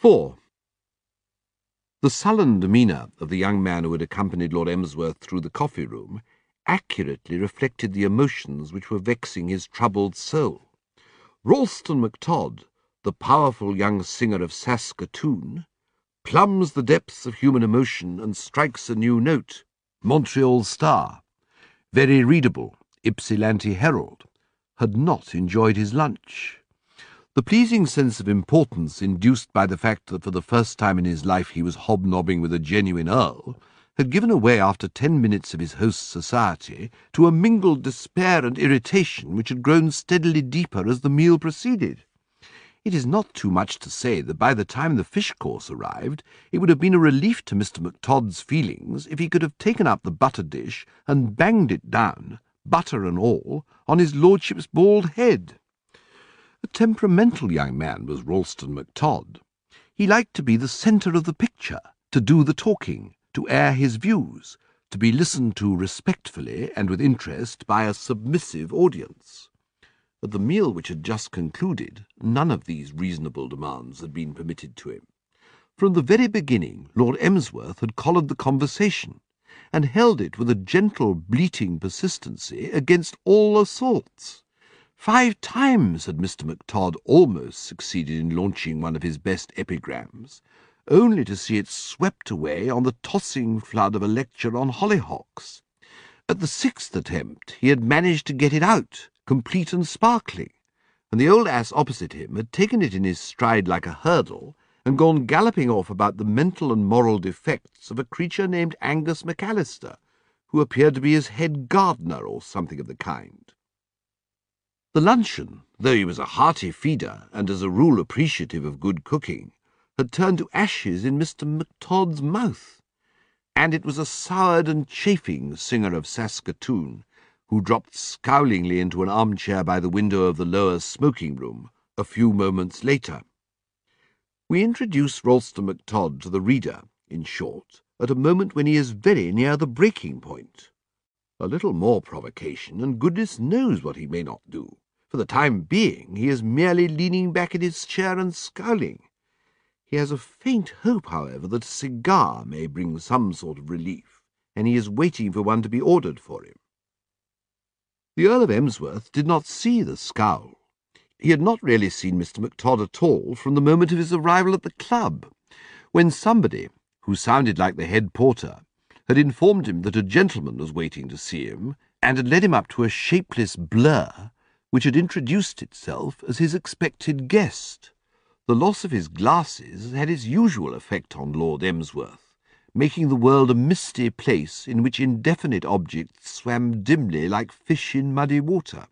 4. The sullen demeanour of the young man who had accompanied Lord Emsworth through the coffee-room accurately reflected the emotions which were vexing his troubled soul. Ralston MacTodd, the powerful young singer of Saskatoon, plumbs the depths of human emotion and strikes a new note. Montreal Star, very readable, Ypsilanti Herald, had not enjoyed his lunch. The pleasing sense of importance induced by the fact that for the first time in his life he was hobnobbing with a genuine earl had given way after 10 minutes of his host's society to a mingled despair and irritation which had grown steadily deeper as the meal proceeded. It is not too much to say that by the time the fish course arrived it would have been a relief to Mr. MacTodd's feelings if he could have taken up the butter dish and banged it down, butter and all, on his lordship's bald head. A temperamental young man was Ralston MacTodd. He liked to be the centre of the picture, to do the talking, to air his views, to be listened to respectfully and with interest by a submissive audience. At the meal which had just concluded, none of these reasonable demands had been permitted to him. From the very beginning, Lord Emsworth had collared the conversation, and held it with a gentle, bleating persistency against all assaults. 5 times had Mr. MacTodd almost succeeded in launching one of his best epigrams, only to see it swept away on the tossing flood of a lecture on hollyhocks. At the 6th attempt he had managed to get it out, complete and sparkling, and the old ass opposite him had taken it in his stride like a hurdle and gone galloping off about the mental and moral defects of a creature named Angus McAllister, who appeared to be his head gardener or something of the kind. The luncheon, though he was a hearty feeder and as a rule appreciative of good cooking, had turned to ashes in Mr. MacTodd's mouth, and it was a soured and chafing singer of Saskatoon who dropped scowlingly into an armchair by the window of the lower smoking-room a few moments later. We introduce Ralston MacTodd to the reader, in short, at a moment when he is very near the breaking point. A little more provocation, and goodness knows what he may not do. For the time being he is merely leaning back in his chair and scowling. He has a faint hope, however, that a cigar may bring some sort of relief, and he is waiting for one to be ordered for him. The Earl of Emsworth did not see the scowl. He had not really seen Mr. MacTodd at all from the moment of his arrival at the club, when somebody, who sounded like the head porter, had informed him that a gentleman was waiting to see him, and had led him up to a shapeless blur which had introduced itself as his expected guest. The loss of his glasses had its usual effect on Lord Emsworth, making the world a misty place in which indefinite objects swam dimly like fish in muddy water.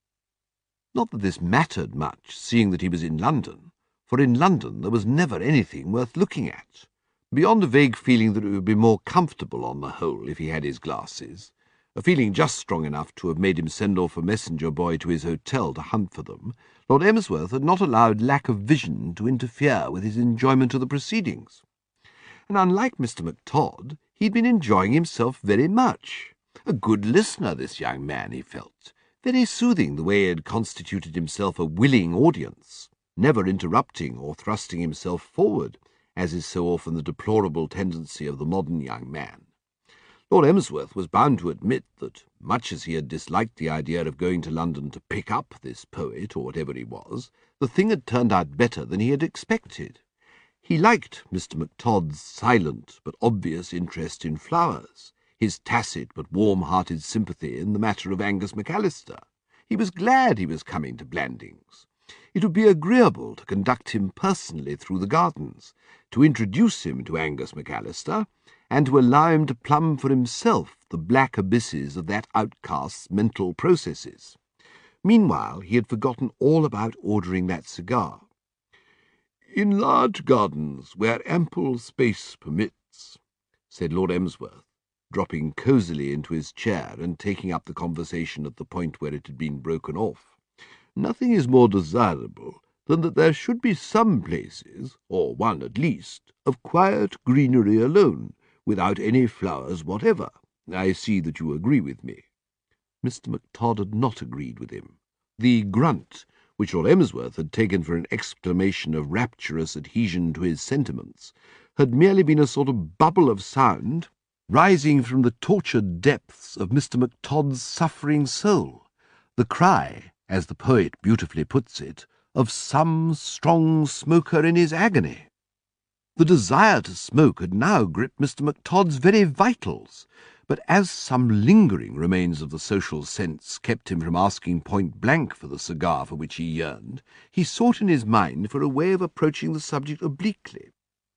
Not that this mattered much, seeing that he was in London, for in London there was never anything worth looking at, beyond a vague feeling that it would be more comfortable on the whole if he had his glasses, a feeling just strong enough to have made him send off a messenger boy to his hotel to hunt for them. Lord Emsworth had not allowed lack of vision to interfere with his enjoyment of the proceedings. And unlike Mr. MacTodd, he had been enjoying himself very much. A good listener, this young man, he felt. Very soothing the way he had constituted himself a willing audience, never interrupting or thrusting himself forward, as is so often the deplorable tendency of the modern young man. Lord Emsworth was bound to admit that, much as he had disliked the idea of going to London to pick up this poet, or whatever he was, the thing had turned out better than he had expected. He liked Mr. MacTodd's silent but obvious interest in flowers, his tacit but warm-hearted sympathy in the matter of Angus McAllister. He was glad he was coming to Blandings. It would be agreeable to conduct him personally through the gardens, to introduce him to Angus McAllister, and to allow him to plumb for himself the black abysses of that outcast's mental processes. Meanwhile, he had forgotten all about ordering that cigar. "In large gardens, where ample space permits," said Lord Emsworth, dropping cosily into his chair and taking up the conversation at the point where it had been broken off, "nothing is more desirable than that there should be some places, or one at least, of quiet greenery alone, without any flowers whatever. I see that you agree with me." Mr. MacTodd had not agreed with him. The grunt, which Lord Emsworth had taken for an exclamation of rapturous adhesion to his sentiments, had merely been a sort of bubble of sound rising from the tortured depths of Mr. MacTodd's suffering soul, the cry, as the poet beautifully puts it, of some strong smoker in his agony. The desire to smoke had now gripped Mr. MacTodd's very vitals, but as some lingering remains of the social sense kept him from asking point-blank for the cigar for which he yearned, he sought in his mind for a way of approaching the subject obliquely.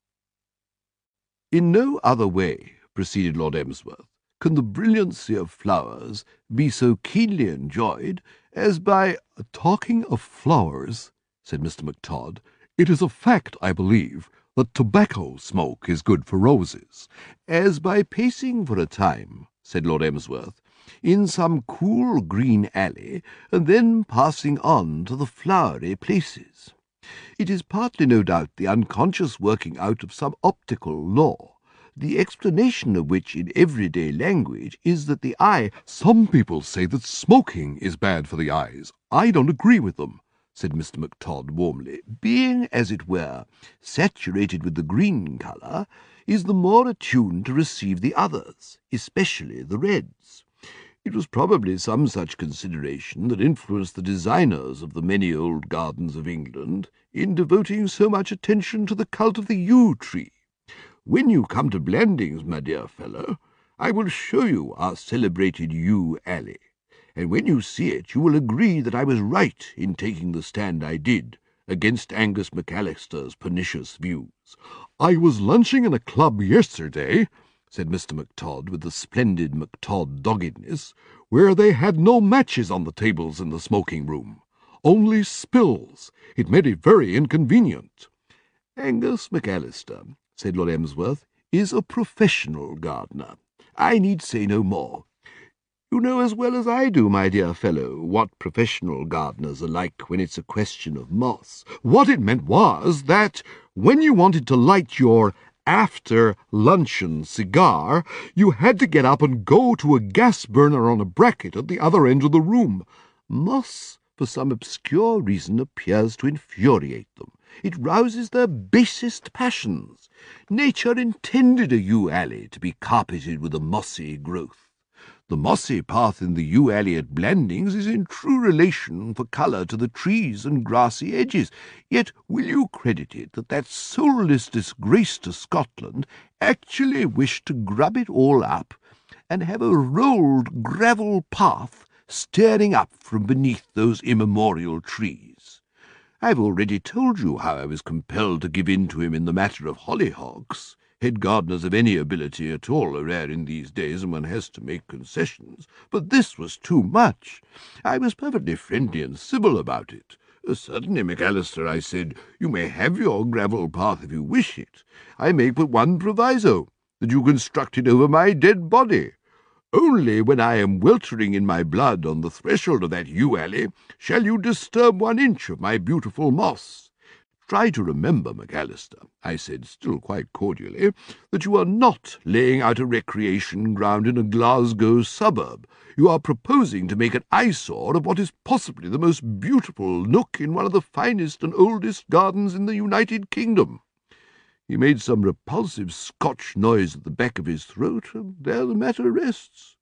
"In no other way," proceeded Lord Emsworth, "can the brilliancy of flowers be so keenly enjoyed as by—" "Talking of flowers," said Mr. MacTodd, "it is a fact, I believe, that tobacco smoke is good for roses." "As by pacing for a time," said Lord Emsworth, "in some cool green alley, and then passing on to the flowery places. It is partly, no doubt, the unconscious working out of some optical law, the explanation of which in everyday language is that the eye—" "Some people say that smoking is bad for the eyes. I don't agree with them," said Mr. MacTodd warmly. "Being, as it were, saturated with the green colour, is the more attuned to receive the others, especially the reds. It was probably some such consideration that influenced the designers of the many old gardens of England in devoting so much attention to the cult of the yew tree. When you come to Blandings, my dear fellow, I will show you our celebrated yew alley, and when you see it you will agree that I was right in taking the stand I did against Angus McAllister's pernicious views." "I was lunching in a club yesterday," said Mr. MacTodd with the splendid MacTodd doggedness, "where they had no matches on the tables in the smoking-room. Only spills. It made it very inconvenient." "Angus McAllister," said Lord Emsworth, "is a professional gardener. I need say no more. You know as well as I do, my dear fellow, what professional gardeners are like when it's a question of moss." "What it meant was that when you wanted to light your after-luncheon cigar, you had to get up and go to a gas burner on a bracket at the other end of the room." "Moss, for some obscure reason, appears to infuriate them. It rouses their basest passions. Nature intended a yew alley to be carpeted with a mossy growth. The mossy path in the yew alley at Blandings is in true relation for colour to the trees and grassy edges. Yet will you credit it that soulless disgrace to Scotland actually wished to grub it all up and have a rolled gravel path staring up from beneath those immemorial trees? I've already told you how I was compelled to give in to him in the matter of hollyhocks. Head gardeners of any ability at all are rare in these days, and one has to make concessions. But this was too much. I was perfectly friendly and civil about it. "Certainly, McAllister," I said, "you may have your gravel path if you wish it. I make but one proviso, that you construct it over my dead body. Only when I am weltering in my blood on the threshold of that yew alley shall you disturb 1 inch of my beautiful moss. Try to remember, McAllister," I said, still quite cordially, "that you are not laying out a recreation ground in a Glasgow suburb. You are proposing to make an eyesore of what is possibly the most beautiful nook in one of the finest and oldest gardens in the United Kingdom." He made some repulsive Scotch noise at the back of his throat, and there the matter rests.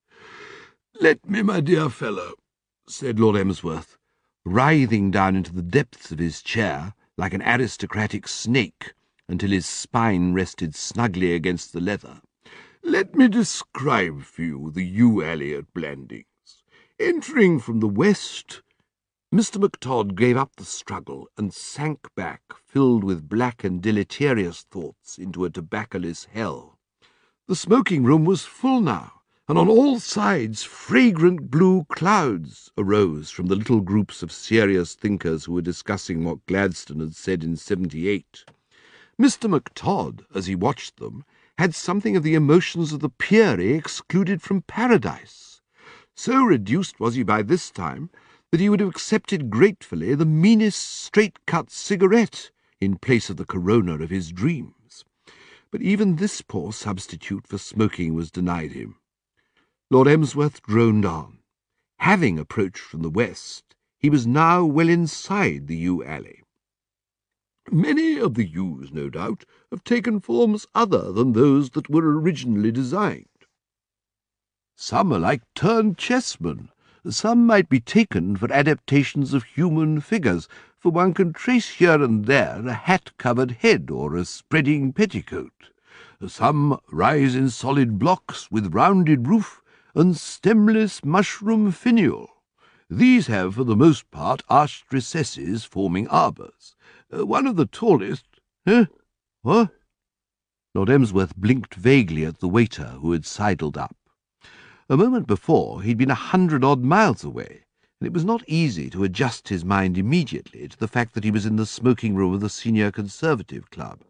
"Let me, my dear fellow," said Lord Emsworth, writhing down into the depths of his chair like an aristocratic snake until his spine rested snugly against the leather. "Let me describe for you the yew alley at Blandings. Entering from the west—" Mr. MacTodd gave up the struggle and sank back, filled with black and deleterious thoughts, into a tobaccoless hell. The smoking-room was full now, and on all sides fragrant blue clouds arose from the little groups of serious thinkers who were discussing what Gladstone had said in '78. Mr. MacTodd, as he watched them, had something of the emotions of the Peary excluded from paradise. So reduced was he by this time that he would have accepted gratefully the meanest straight-cut cigarette in place of the corona of his dreams. But even this poor substitute for smoking was denied him. Lord Emsworth droned on. Having approached from the west, He was now well inside the yew alley. Many of the yews, no doubt, have taken forms other than those that were originally designed. Some are like turned chessmen. Some might be taken for adaptations of human figures, for one can trace here and there a hat-covered head or a spreading petticoat. Some rise in solid blocks with rounded roof and stemless mushroom finial. These have, for the most part, arched recesses forming arbours. One of the tallest— What? Lord Emsworth blinked vaguely at the waiter who had sidled up. A moment before he'd been 100-odd miles away, and it was not easy to adjust his mind immediately to the fact that he was in the smoking room of the Senior Conservative Club.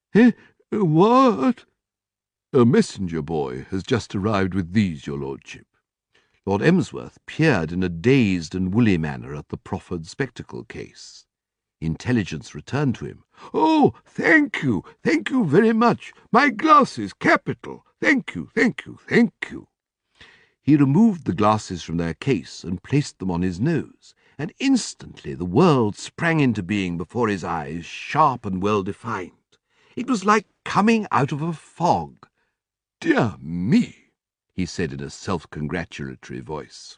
What? A messenger boy has just arrived with these, your lordship. Lord Emsworth peered in a dazed and woolly manner at the proffered spectacle case. Intelligence returned to him. Oh, thank you very much. My glasses, capital. Thank you. He removed the glasses from their case and placed them on his nose, and instantly the world sprang into being before his eyes, sharp and well-defined. It was like coming out of a fog. Dear me, he said in a self-congratulatory voice.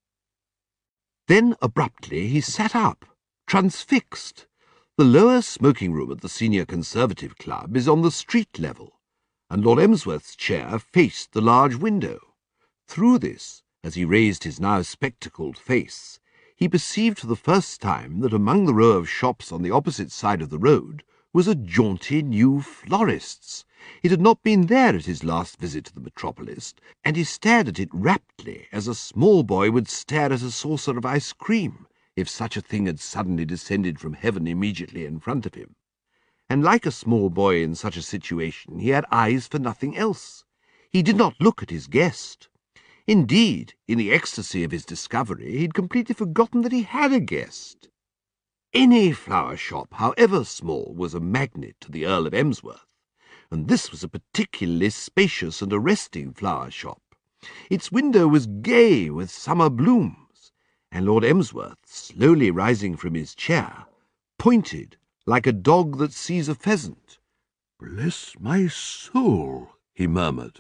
Then, abruptly, he sat up, transfixed. The lower smoking room at the Senior Conservative Club is on the street level, and Lord Emsworth's chair faced the large window. Through this, as he raised his now spectacled face, he perceived for the first time that among the row of shops on the opposite side of the road was a jaunty new florist's. It had not been there at his last visit to the metropolis, and he stared at it raptly as a small boy would stare at a saucer of ice cream, if such a thing had suddenly descended from heaven immediately in front of him. And like a small boy in such a situation, he had eyes for nothing else. He did not look at his guest. Indeed, in the ecstasy of his discovery, he had completely forgotten that he had a guest. Any flower shop, however small, was a magnet to the Earl of Emsworth, and this was a particularly spacious and arresting flower shop. Its window was gay with summer blooms, and Lord Emsworth, slowly rising from his chair, pointed like a dog that sees a pheasant. "Bless my soul," he murmured.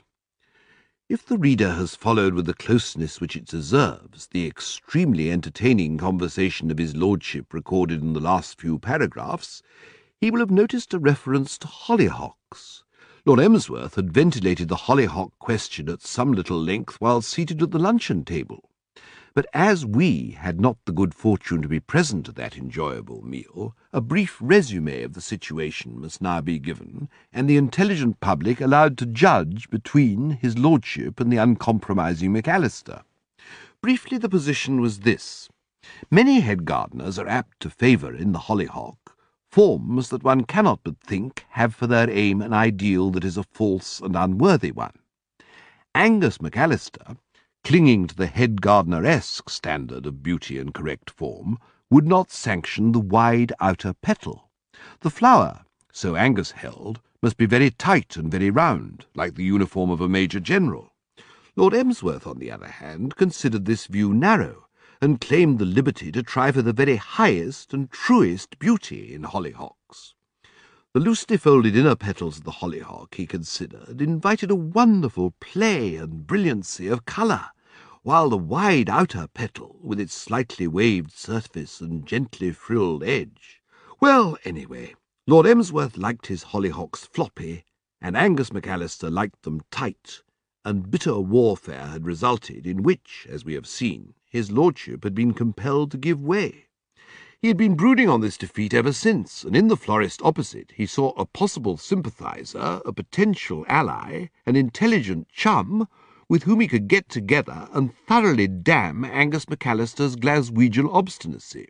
If the reader has followed with the closeness which it deserves the extremely entertaining conversation of his lordship recorded in the last few paragraphs, he will have noticed a reference to hollyhocks. Lord Emsworth had ventilated the hollyhock question at some little length while seated at the luncheon table. But as we had not the good fortune to be present at that enjoyable meal, a brief resume of the situation must now be given, and the intelligent public allowed to judge between his lordship and the uncompromising McAllister. Briefly, the position was this. Many head gardeners are apt to favour in the hollyhock forms that one cannot but think have for their aim an ideal that is a false and unworthy one. Angus McAllister, clinging to the head gardener-esque standard of beauty and correct form, would not sanction the wide outer petal. The flower, so Angus held, must be very tight and very round, like the uniform of a major general. Lord Emsworth, on the other hand, considered this view narrow, and claimed the liberty to try for the very highest and truest beauty in hollyhocks. The loosely folded inner petals of the hollyhock, he considered, invited a wonderful play and brilliancy of colour, while the wide outer petal, with its slightly waved surface and gently frilled edge— well, anyway, Lord Emsworth liked his hollyhocks floppy, and Angus McAllister liked them tight, and bitter warfare had resulted, in which, as we have seen, his lordship had been compelled to give way. He had been brooding on this defeat ever since, and in the florist opposite he saw a possible sympathiser, a potential ally, an intelligent chum, with whom he could get together and thoroughly damn Angus McAllister's Glaswegian obstinacy.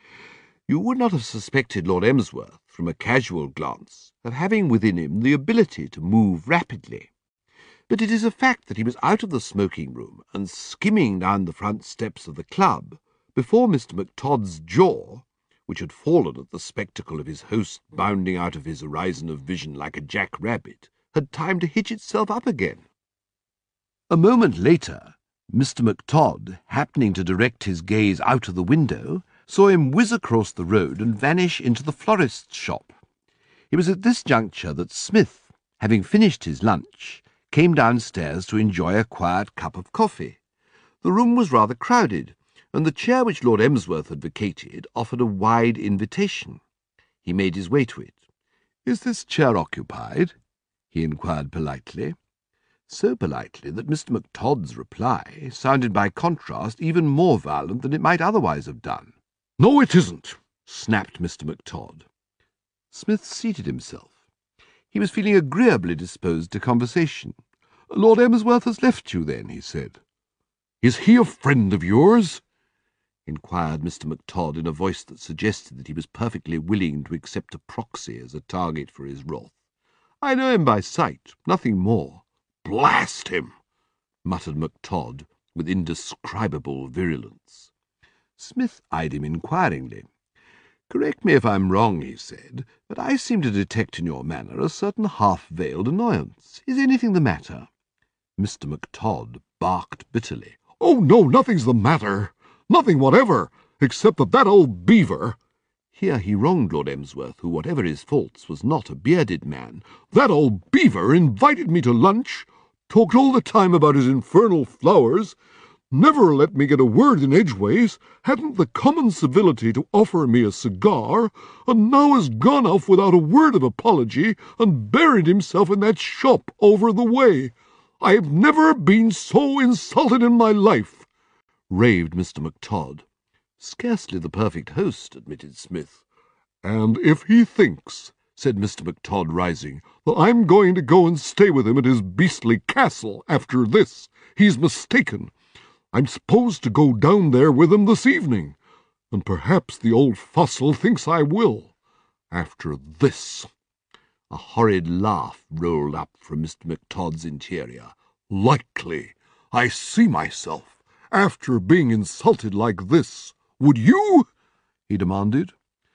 You would not have suspected Lord Emsworth, from a casual glance, of having within him the ability to move rapidly. But it is a fact that he was out of the smoking-room and skimming down the front steps of the club before Mr. McTodd's jaw, which had fallen at the spectacle of his host bounding out of his horizon of vision like a jack-rabbit, had time to hitch itself up again. A moment later, Mr. McTodd, happening to direct his gaze out of the window, saw him whiz across the road and vanish into the florist's shop. It was at this juncture that Smith, having finished his lunch, came downstairs to enjoy a quiet cup of coffee. The room was rather crowded, and the chair which Lord Emsworth had vacated offered a wide invitation. He made his way to it. "Is this chair occupied?" he inquired politely. So politely that Mr. McTodd's reply sounded by contrast even more violent than it might otherwise have done. "No, it isn't," snapped Mr. McTodd. Smith seated himself. He was feeling agreeably disposed to conversation. "Lord Emsworth has left you, then," he said. "Is he a friend of yours?" inquired Mr. McTodd in a voice that suggested that he was perfectly willing to accept a proxy as a target for his wrath. "I know him by sight, nothing more." "Blast him!" muttered McTodd with indescribable virulence. Smith eyed him inquiringly. "Correct me if I'm wrong," he said, "but I seem to detect in your manner a certain half-veiled annoyance. Is anything the matter?" Mr. McTodd barked bitterly. "Oh, no, nothing's the matter. Nothing whatever, except that old beaver—" Here he wronged Lord Emsworth, who, whatever his faults, was not a bearded man. "That old beaver invited me to lunch, talked all the time about his infernal flowers, never let me get a word in edgeways, hadn't the common civility to offer me a cigar, and now has gone off without a word of apology and buried himself in that shop over the way. I have never been so insulted in my life," raved Mr. McTodd. "Scarcely the perfect host," admitted Smith. "And if he thinks," said Mr. McTodd, rising, "that I'm going to go and stay with him at his beastly castle after this, he's mistaken. I'm supposed to go down there with him this evening, and perhaps the old fossil thinks I will. After this—" A horrid laugh rolled up from Mr. McTodd's interior. "Likely, I see myself, after being insulted like this. Would you?" he demanded.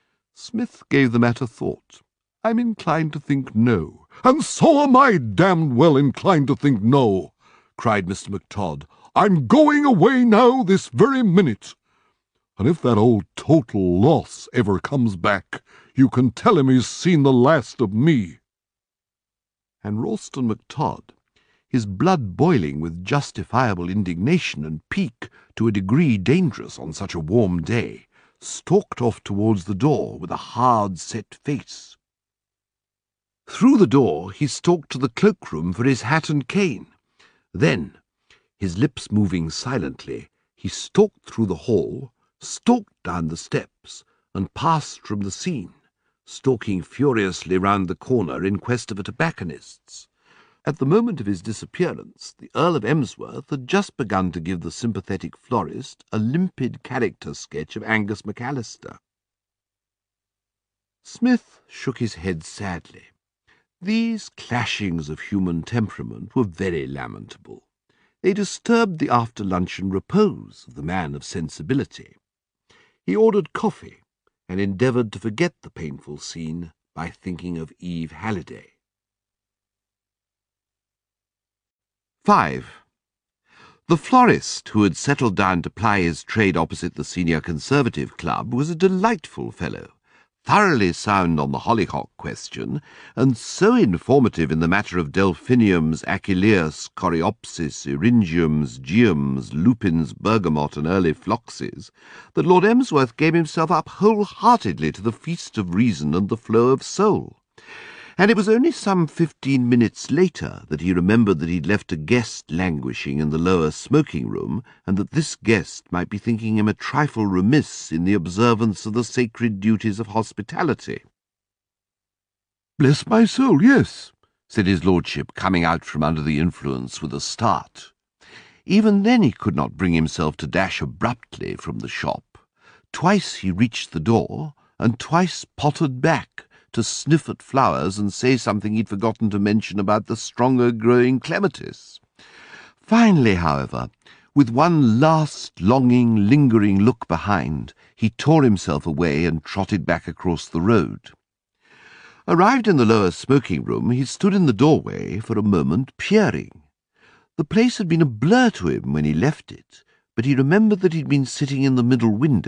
Smith gave the matter thought. "I'm inclined to think no." "And so am I damned well inclined to think no," cried Mr. McTodd. "I'm going away now this very minute. And if that old total loss ever comes back, you can tell him he's seen the last of me." And Ralston McTodd, his blood boiling with justifiable indignation and pique to a degree dangerous on such a warm day, stalked off towards the door with a hard-set face. Through the door he stalked to the cloakroom for his hat and cane. Then, his lips moving silently, he stalked through the hall, stalked down the steps, and passed from the scene, stalking furiously round the corner in quest of a tobacconist's. At the moment of his disappearance, the Earl of Emsworth had just begun to give the sympathetic florist a limpid character sketch of Angus McAllister. Smith shook his head sadly. These clashings of human temperament were very lamentable. They disturbed the after-luncheon repose of the man of sensibility. He ordered coffee, and endeavoured to forget the painful scene by thinking of Eve Halliday. 5. The florist, who had settled down to ply his trade opposite the Senior Conservative Club, was a delightful fellow, thoroughly sound on the hollyhock question, and so informative in the matter of delphiniums, achilleus, coreopsis, eryngiums, geums, lupins, bergamot, and early phloxes, that Lord Emsworth gave himself up wholeheartedly to the feast of reason and the flow of soul. And it was only some 15 minutes later that he remembered that he'd left a guest languishing in the lower smoking-room, and that this guest might be thinking him a trifle remiss in the observance of the sacred duties of hospitality. "Bless my soul, yes," said his lordship, coming out from under the influence with a start. Even then he could not bring himself to dash abruptly from the shop. Twice he reached the door, and twice pottered back, to sniff at flowers and say something he'd forgotten to mention about the stronger-growing clematis. Finally, however, with one last longing, lingering look behind, he tore himself away and trotted back across the road. Arrived in the lower smoking-room, he stood in the doorway for a moment, peering. The place had been a blur to him when he left it, but he remembered that he'd been sitting in the middle window,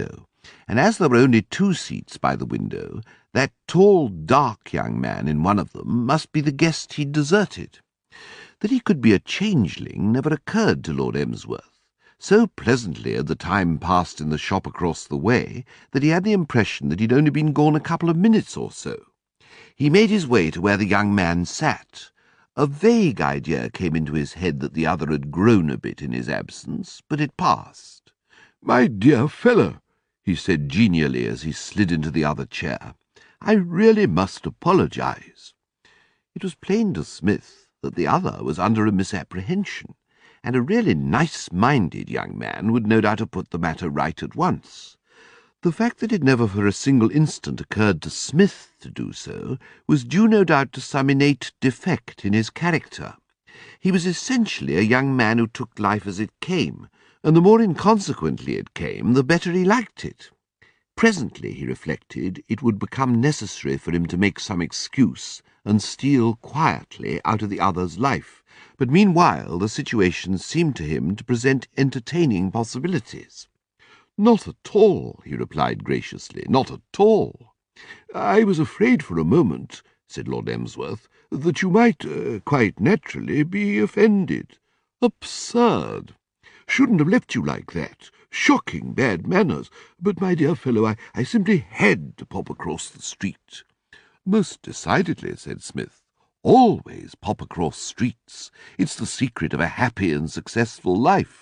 and as there were only 2 seats by the window, that tall, dark young man in one of them must be the guest he'd deserted. That he could be a changeling never occurred to Lord Emsworth. So pleasantly had the time passed in the shop across the way that he had the impression that he'd only been gone a couple of minutes or so. He made his way to where the young man sat. A vague idea came into his head that the other had grown a bit in his absence, but it passed. "My dear fellow," he said genially as he slid into the other chair, "I really must apologize." It was plain to Smith that the other was under a misapprehension, and a really nice-minded young man would no doubt have put the matter right at once. The fact that it never for a single instant occurred to Smith to do so was due no doubt to some innate defect in his character. He was essentially a young man who took life as it came, and the more inconsequently it came, the better he liked it. Presently, he reflected, it would become necessary for him to make some excuse and steal quietly out of the other's life, but meanwhile the situation seemed to him to present entertaining possibilities. "Not at all," he replied graciously, "not at all. I was afraid for a moment," said Lord Emsworth, "that you might, quite naturally, be offended. Absurd! Shouldn't have left you like that. Shocking bad manners. But, my dear fellow, I simply had to pop across the street." "Most decidedly," said Smith. "Always pop across streets. It's the secret of a happy and successful life."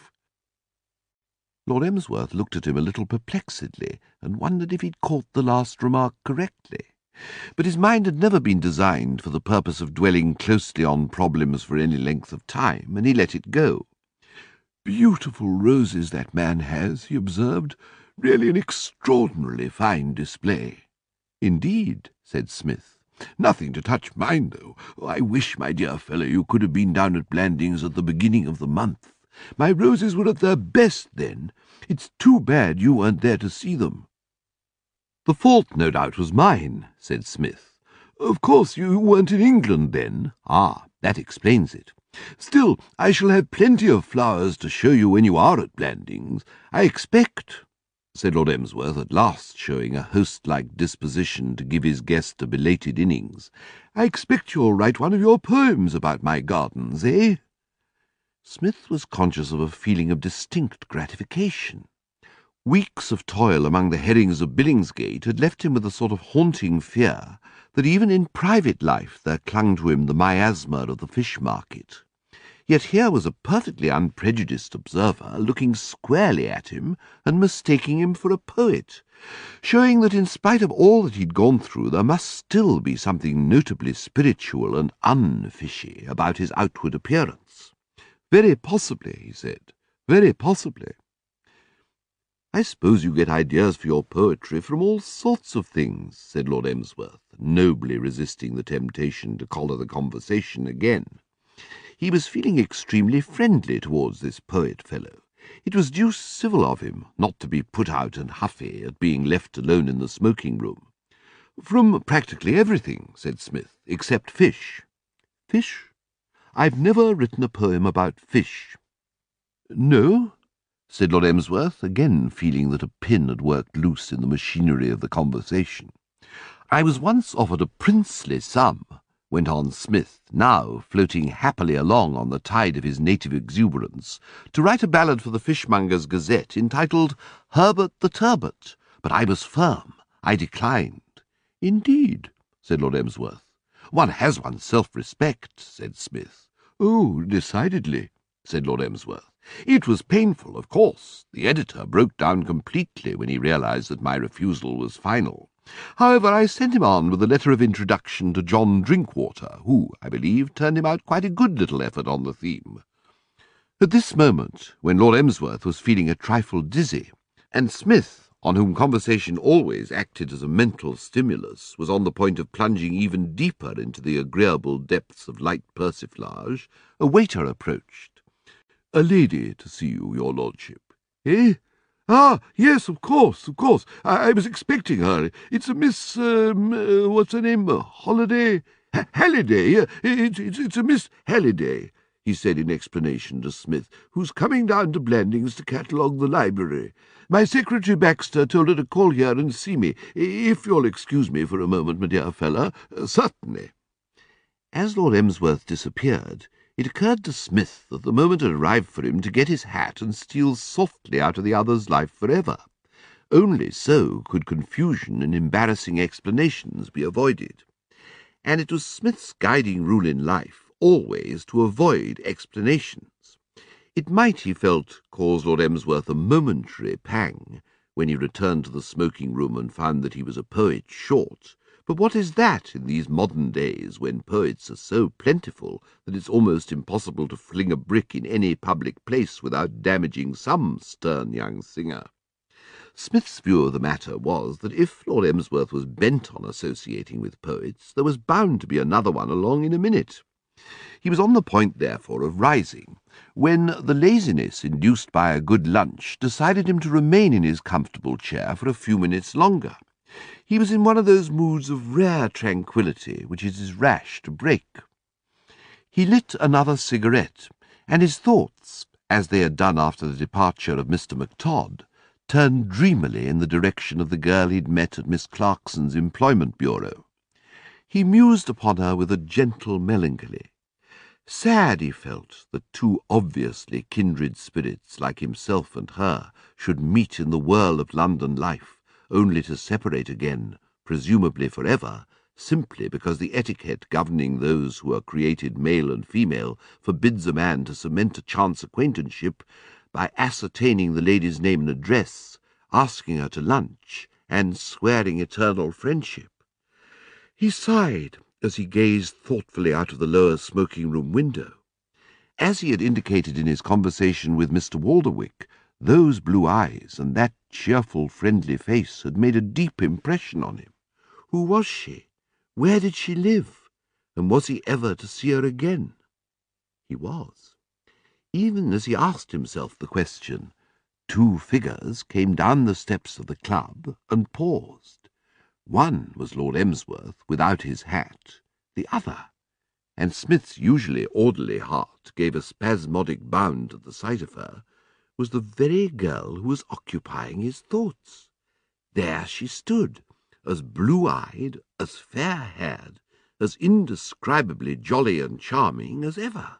Lord Emsworth looked at him a little perplexedly and wondered if he'd caught the last remark correctly. But his mind had never been designed for the purpose of dwelling closely on problems for any length of time, and he let it go. "Beautiful roses that man has," he observed. "Really an extraordinarily fine display." "Indeed," said Smith. "Nothing to touch mine, though. I wish, my dear fellow, you could have been down at Blandings at the beginning of the month. My roses were at their best then. It's too bad you weren't there to see them." "The fault, no doubt, was mine," said Smith. "Of course you weren't in England then." "Ah, that explains it." "Still, I shall have plenty of flowers to show you when you are at Blandings. I expect," said Lord Emsworth, at last showing a host-like disposition to give his guest a belated innings, "I expect you'll write one of your poems about my gardens, eh?" Smith was conscious of a feeling of distinct gratification. Weeks of toil among the herrings of Billingsgate had left him with a sort of haunting fear that even in private life there clung to him the miasma of the fish market. Yet here was a perfectly unprejudiced observer looking squarely at him and mistaking him for a poet, showing that in spite of all that he'd gone through there must still be something notably spiritual and unfishy about his outward appearance. "Very possibly," he said. "Very possibly." "I suppose you get ideas for your poetry from all sorts of things," said Lord Emsworth, nobly resisting the temptation to collar the conversation again. He was feeling extremely friendly towards this poet fellow. It was deuced civil of him not to be put out and huffy at being left alone in the smoking-room. "From practically everything," said Smith, "except fish." "Fish? I've never written a poem about fish." "No?" said Lord Emsworth, again feeling that a pin had worked loose in the machinery of the conversation. "I was once offered a princely sum," went on Smith, now floating happily along on the tide of his native exuberance, "to write a ballad for the Fishmongers' Gazette entitled Herbert the Turbot, but I was firm. I declined." "Indeed," said Lord Emsworth. "One has one's self-respect," said Smith. "Oh, decidedly," said Lord Emsworth. "It was painful, of course. The editor broke down completely when he realized that my refusal was final. However, I sent him on with a letter of introduction to John Drinkwater, who, I believe, turned him out quite a good little effort on the theme." At this moment, when Lord Emsworth was feeling a trifle dizzy, and Smith, on whom conversation always acted as a mental stimulus, was on the point of plunging even deeper into the agreeable depths of light persiflage, a waiter approached. "A lady to see you, your lordship." "Eh? Ah, yes, of course, of course. I was expecting her. It's a Miss, what's her name? Halliday? Halliday, yeah. It's a Miss Halliday. he said in explanation to Smith, who's coming down to Blandings to catalogue the library. My secretary Baxter told her to call here and see me. If you'll excuse me for a moment, my dear fellow, certainly." As Lord Emsworth disappeared, it occurred to Smith that the moment had arrived for him to get his hat and steal softly out of the other's life forever. Only so could confusion and embarrassing explanations be avoided. And it was Smith's guiding rule in life always to avoid explanations. It might, he felt, cause Lord Emsworth a momentary pang when he returned to the smoking-room and found that he was a poet short. But what is that in these modern days when poets are so plentiful that it's almost impossible to fling a brick in any public place without damaging some stern young singer? Smith's view of the matter was that if Lord Emsworth was bent on associating with poets, there was bound to be another one along in a minute. He was on the point, therefore, of rising, when the laziness induced by a good lunch decided him to remain in his comfortable chair for a few minutes longer. He was in one of those moods of rare tranquillity which it is rash to break. He lit another cigarette, and his thoughts, as they had done after the departure of Mr. McTodd, turned dreamily in the direction of the girl he'd met at Miss Clarkson's employment bureau. He mused upon her with a gentle melancholy. Sad, he felt, that two obviously kindred spirits like himself and her should meet in the whirl of London life, only to separate again, presumably forever, simply because the etiquette governing those who are created male and female forbids a man to cement a chance acquaintanceship by ascertaining the lady's name and address, asking her to lunch, and swearing eternal friendship. He sighed as he gazed thoughtfully out of the lower smoking-room window. As he had indicated in his conversation with Mr. Walderwick, those blue eyes and that cheerful, friendly face had made a deep impression on him. Who was she? Where did she live? And was he ever to see her again? He was. Even as he asked himself the question, two figures came down the steps of the club and paused. One was Lord Emsworth without his hat, the other, and Smith's usually orderly heart gave a spasmodic bound at the sight of her, was the very girl who was occupying his thoughts. There she stood, as blue-eyed, as fair-haired, as indescribably jolly and charming as ever.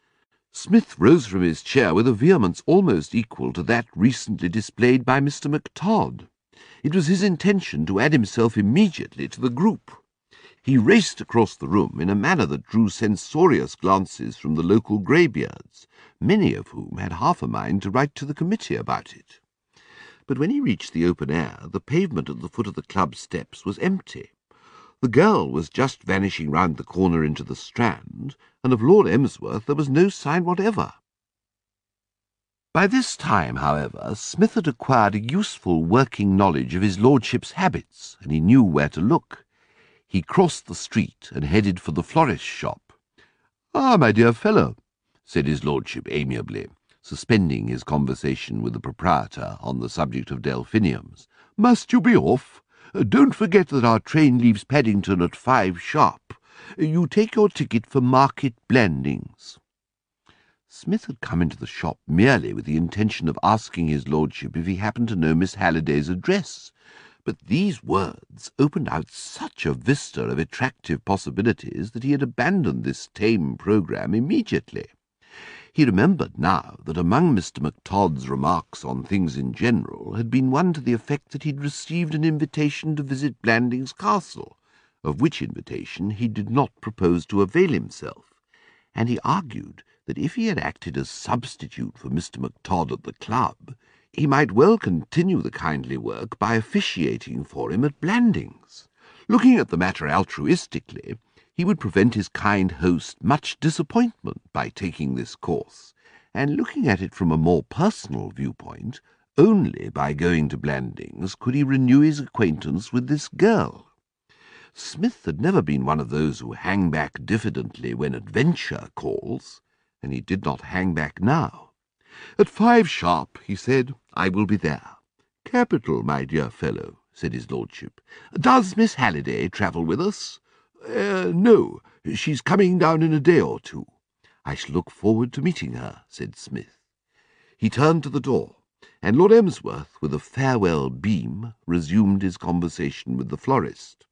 Smith rose from his chair with a vehemence almost equal to that recently displayed by Mr. McTodd. It was his intention to add himself immediately to the group. He raced across the room in a manner that drew censorious glances from the local greybeards, many of whom had half a mind to write to the committee about it. But when he reached the open air, the pavement at the foot of the club steps was empty. The girl was just vanishing round the corner into the Strand, and of Lord Emsworth there was no sign whatever. By this time, however, Smith had acquired a useful working knowledge of his lordship's habits, and he knew where to look. He crossed the street and headed for the florist's shop. "Ah, my dear fellow," said his lordship amiably, suspending his conversation with the proprietor on the subject of delphiniums. "Must you be off? Don't forget that our train leaves Paddington at 5 sharp. You take your ticket for Market Blandings." Smith had come into the shop merely with the intention of asking his lordship if he happened to know Miss Halliday's address, but these words opened out such a vista of attractive possibilities that he had abandoned this tame programme immediately. He remembered now that among Mr. McTodd's remarks on things in general had been one to the effect that he'd received an invitation to visit Blandings Castle, of which invitation he did not propose to avail himself, and he argued that if he had acted as substitute for Mr. McTodd at the club, he might well continue the kindly work by officiating for him at Blandings. Looking at the matter altruistically, he would prevent his kind host much disappointment by taking this course, and looking at it from a more personal viewpoint, only by going to Blandings could he renew his acquaintance with this girl. Smith had never been one of those who hang back diffidently when adventure calls, and he did not hang back now. "At 5 sharp, he said. I will be there." "Capital, my dear fellow," said his lordship. "Does Miss Halliday travel with us?" No, she's coming down in a day or two." "I shall look forward to meeting her," said Smith. He turned to the door, and Lord Emsworth, with a farewell beam, resumed his conversation with the florist.